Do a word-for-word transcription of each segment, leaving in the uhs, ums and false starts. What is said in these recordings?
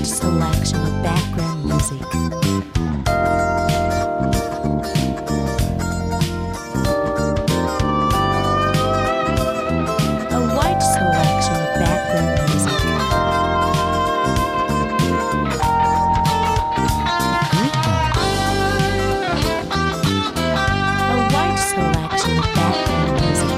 white selection of background music. A white selection of background music. A white selection of background music.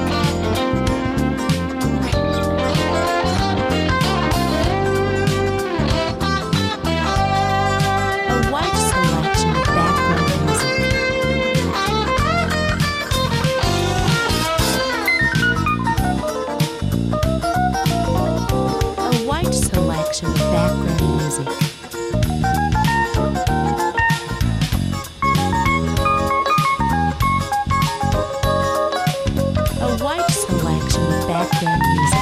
A white selection of background music. A white selection of background music. A white selection of background music.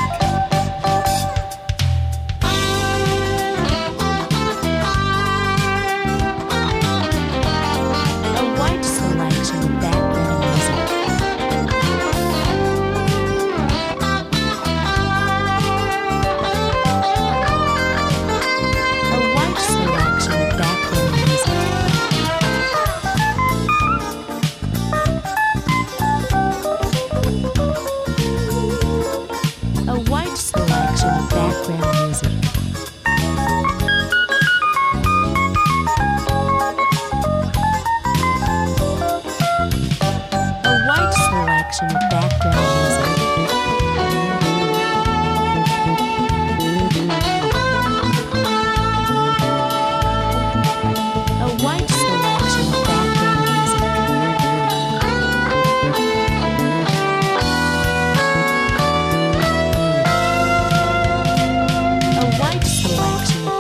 A white selection of background music. A white selection of background music. A white selection of background music. A white selection of background music. A white selection of background music. A white selection of